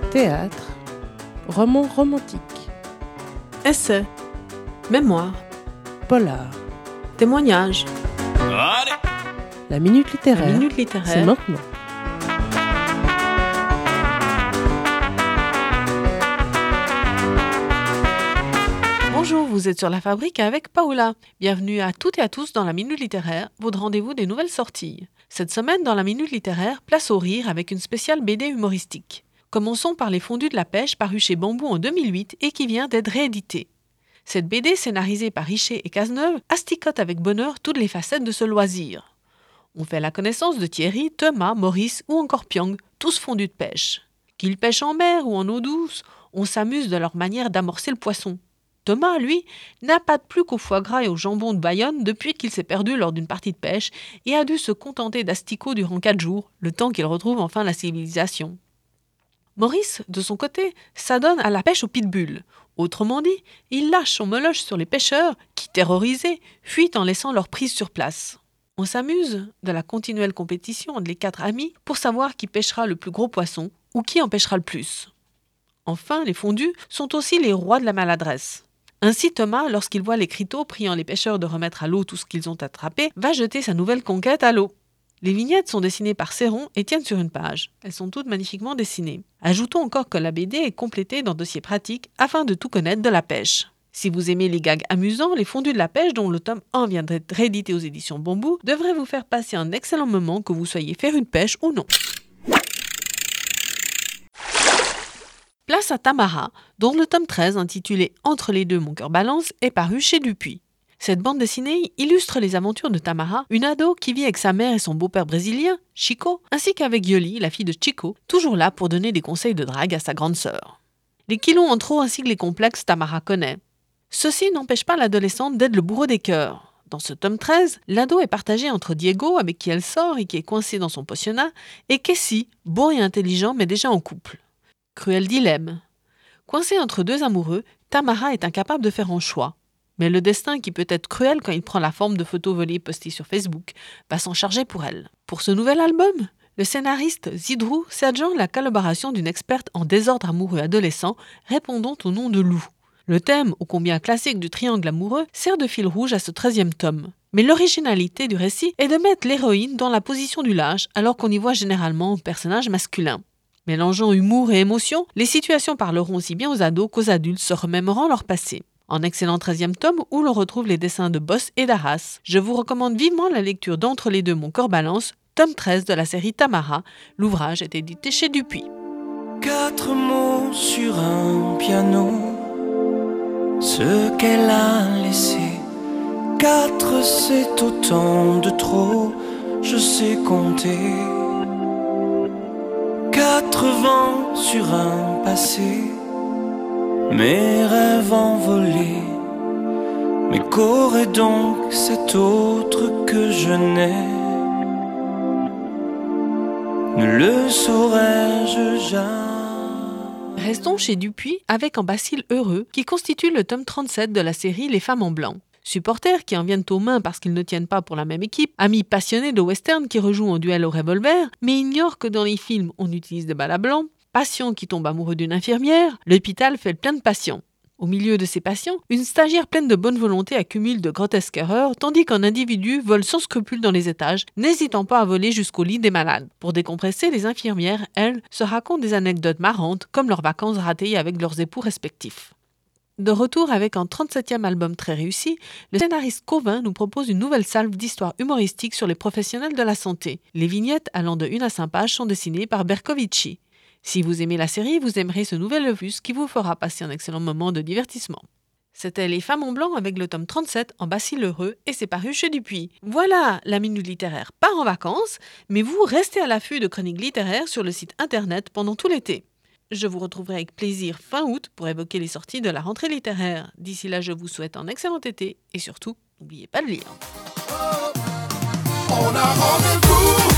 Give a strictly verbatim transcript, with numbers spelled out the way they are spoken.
Théâtre, roman romantique, essai, mémoire, polar, témoignage. Allez. La minute littéraire, La minute littéraire. c'est maintenant. Bonjour, vous êtes sur La Fabrique avec Paola. Bienvenue à toutes et à tous dans la Minute littéraire, votre rendez-vous des nouvelles sorties. Cette semaine, dans la Minute littéraire, place au rire avec une spéciale B D humoristique. Commençons par Les Fondus de la Pêche, paru chez Bambou en deux mille huit et qui vient d'être réédité. Cette B D, scénarisée par Richer et Cazeneuve, asticote avec bonheur toutes les facettes de ce loisir. On fait la connaissance de Thierry, Thomas, Maurice ou encore Pyong, tous fondus de pêche. Qu'ils pêchent en mer ou en eau douce, on s'amuse de leur manière d'amorcer le poisson. Thomas, lui, n'a pas de plus qu'au foie gras et au jambon de Bayonne depuis qu'il s'est perdu lors d'une partie de pêche et a dû se contenter d'asticots durant quatre jours, le temps qu'il retrouve enfin la civilisation. Maurice, de son côté, s'adonne à la pêche au pitbull. Autrement dit, il lâche son meloche sur les pêcheurs qui, terrorisés, fuient en laissant leur prise sur place. On s'amuse de la continuelle compétition entre les quatre amis pour savoir qui pêchera le plus gros poisson ou qui en pêchera le plus. Enfin, les fondus sont aussi les rois de la maladresse. Ainsi, Thomas, lorsqu'il voit les criteaux priant les pêcheurs de remettre à l'eau tout ce qu'ils ont attrapé, va jeter sa nouvelle conquête à l'eau. Les vignettes sont dessinées par Céron et tiennent sur une page. Elles sont toutes magnifiquement dessinées. Ajoutons encore que la B D est complétée d'un dossier pratique afin de tout connaître de la pêche. Si vous aimez les gags amusants, Les Fondus de la Pêche, dont le tome un vient d'être réédité aux éditions Bambou, devrait vous faire passer un excellent moment que vous soyez féru de pêche ou non. Place à Tamara, dont le tome treize, intitulé « Entre les deux, mon cœur balance », est paru chez Dupuis. Cette bande dessinée illustre les aventures de Tamara, une ado qui vit avec sa mère et son beau-père brésilien, Chico, ainsi qu'avec Yoli, la fille de Chico, toujours là pour donner des conseils de drague à sa grande sœur. Les kilos en trop ainsi que les complexes, Tamara connaît. Ceci n'empêche pas l'adolescente d'être le bourreau des cœurs. Dans ce tome treize, l'ado est partagé entre Diego, avec qui elle sort et qui est coincé dans son pensionnat, et Cassie, beau et intelligent mais déjà en couple. Cruel dilemme. Coincée entre deux amoureux, Tamara est incapable de faire un choix. Mais le destin, qui peut être cruel quand il prend la forme de photos volées postées sur Facebook, va s'en charger pour elle. Pour ce nouvel album, le scénariste Zidrou s'adjoint la collaboration d'une experte en désordre amoureux adolescent répondant au nom de Lou. Le thème, ô combien classique du triangle amoureux, sert de fil rouge à ce treizième tome. Mais l'originalité du récit est de mettre l'héroïne dans la position du lâche alors qu'on y voit généralement un personnage masculin. Mélangeant humour et émotion, les situations parleront aussi bien aux ados qu'aux adultes se remémorant leur passé. En excellent treizième tome où l'on retrouve les dessins de Boss et d'Arras, je vous recommande vivement la lecture d'Entre les deux, mon cœur balance, tome treize de la série Tamara. L'ouvrage est édité chez Dupuis. Quatre mots sur un piano, ce qu'elle a laissé. Quatre, c'est autant de trop, je sais compter. Quatre vents sur un passé, mes rêves envolés. Mais qu'aurait donc cet autre que je n'ai? Ne le saurais-je jamais? Restons chez Dupuis avec Un bacille heureux qui constitue le tome trente-sept de la série Les femmes en blanc. Supporters qui en viennent aux mains parce qu'ils ne tiennent pas pour la même équipe, amis passionnés de western qui rejouent en duel au revolver, mais ignorent que dans les films on utilise des balles à blanc, patient qui tombe amoureux d'une infirmière, l'hôpital fait le plein de patients. Au milieu de ces patients, une stagiaire pleine de bonne volonté accumule de grotesques erreurs, tandis qu'un individu vole sans scrupule dans les étages, n'hésitant pas à voler jusqu'au lit des malades. Pour décompresser, les infirmières, elles, se racontent des anecdotes marrantes, comme leurs vacances ratées avec leurs époux respectifs. De retour avec un trente-septième album très réussi, le scénariste Cauvin nous propose une nouvelle salve d'histoires humoristiques sur les professionnels de la santé. Les vignettes allant de une à cinq pages sont dessinées par Bercovici. Si vous aimez la série, vous aimerez ce nouvel opus qui vous fera passer un excellent moment de divertissement. C'était Les femmes en blanc avec le tome trente-sept en bacille heureux et c'est paru chez Dupuis. Voilà, la minute littéraire part en vacances, mais vous restez à l'affût de chroniques littéraires sur le site internet pendant tout l'été. Je vous retrouverai avec plaisir fin août pour évoquer les sorties de la rentrée littéraire. D'ici là, je vous souhaite un excellent été et surtout, n'oubliez pas de lire. On a rendez-vous.